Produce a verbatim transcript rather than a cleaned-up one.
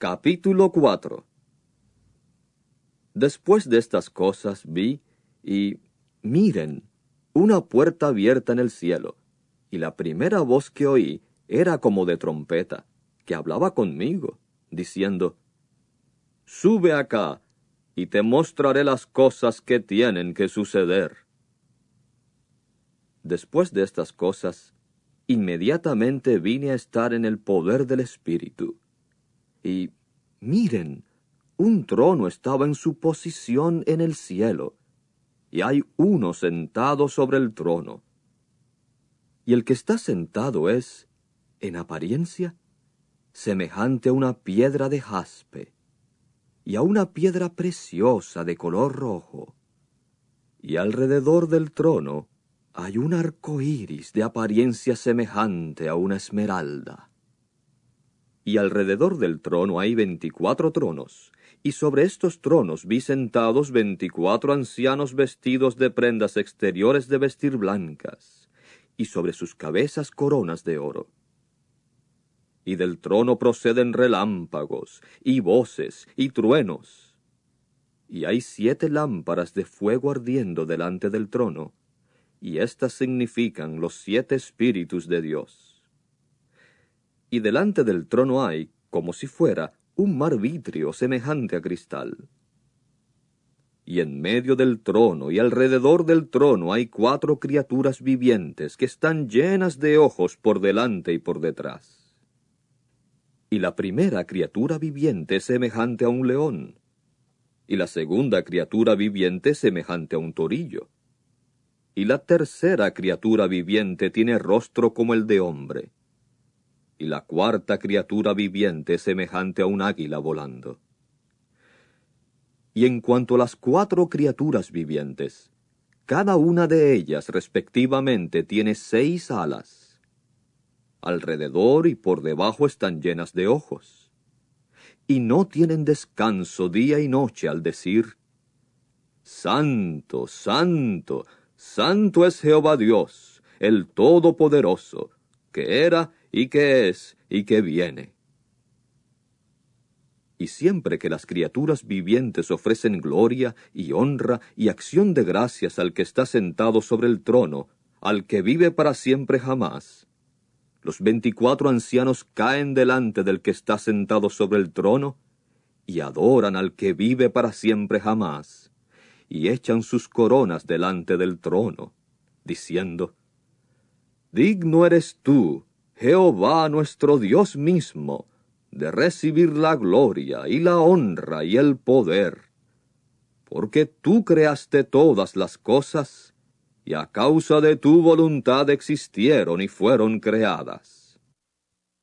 Capítulo cuatro. Después de estas cosas vi, y miren, una puerta abierta en el cielo, y la primera voz que oí era como de trompeta, que hablaba conmigo, diciendo: Sube acá, y te mostraré las cosas que tienen que suceder. Después de estas cosas, inmediatamente vine a estar en el poder del Espíritu. Y miren, un trono estaba en su posición en el cielo, y hay uno sentado sobre el trono. Y el que está sentado es, en apariencia, semejante a una piedra de jaspe, y a una piedra preciosa de color rojo. Y alrededor del trono hay un arco iris de apariencia semejante a una esmeralda. Y alrededor del trono hay veinticuatro tronos, y sobre estos tronos vi sentados veinticuatro ancianos vestidos de prendas exteriores de vestir blancas, y sobre sus cabezas coronas de oro. Y del trono proceden relámpagos, y voces, y truenos. Y hay siete lámparas de fuego ardiendo delante del trono, y éstas significan los siete espíritus de Dios. Y delante del trono hay, como si fuera, un mar vitrio semejante a cristal. Y en medio del trono y alrededor del trono hay cuatro criaturas vivientes que están llenas de ojos por delante y por detrás. Y la primera criatura viviente es semejante a un león, y la segunda criatura viviente es semejante a un torillo, y la tercera criatura viviente tiene rostro como el de hombre, y la cuarta criatura viviente es semejante a un águila volando. Y en cuanto a las cuatro criaturas vivientes, cada una de ellas respectivamente tiene seis alas. Alrededor y por debajo están llenas de ojos, y no tienen descanso día y noche al decir: Santo, santo, santo es Jehová Dios, el Todopoderoso, que era y que es y que viene. Y siempre que las criaturas vivientes ofrecen gloria y honra y acción de gracias al que está sentado sobre el trono, al que vive para siempre jamás, los veinticuatro ancianos caen delante del que está sentado sobre el trono y adoran al que vive para siempre jamás, y echan sus coronas delante del trono, diciendo: Digno eres tú, Jehová nuestro Dios mismo, de recibir la gloria y la honra y el poder, porque tú creaste todas las cosas, y a causa de tu voluntad existieron y fueron creadas.